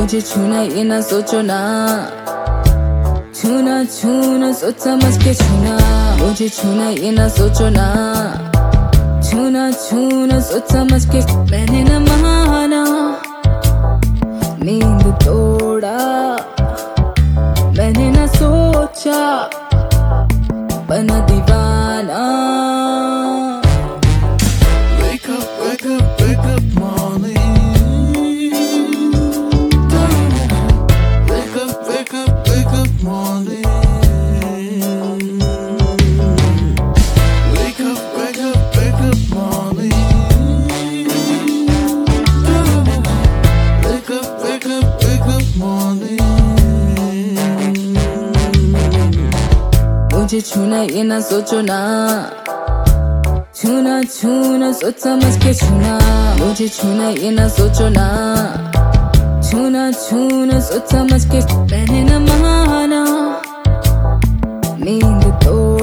मुझे छूना ये ना सोचो ना, छूना छूना सोच समझ के छूना, मुझे छूना ये ना सोचो ना, छूना छूना सोच समझ के। मैंने न माना, नींद तोड़ा, मैंने न सोचा, बना दीवाना। Wake up, wake up, wake up morning. Wake up, wake up, wake up morning. Wake up, wake up, wake up morning. Wake up, wake up, wake up morning. मुझे छूना ये ना सोचो ना, छूना छूना सोच समझ के छूना, मुझे छूना ये ना सोचो ना, छूना छूना सोच समझ के। मैंने न माना, नींद तो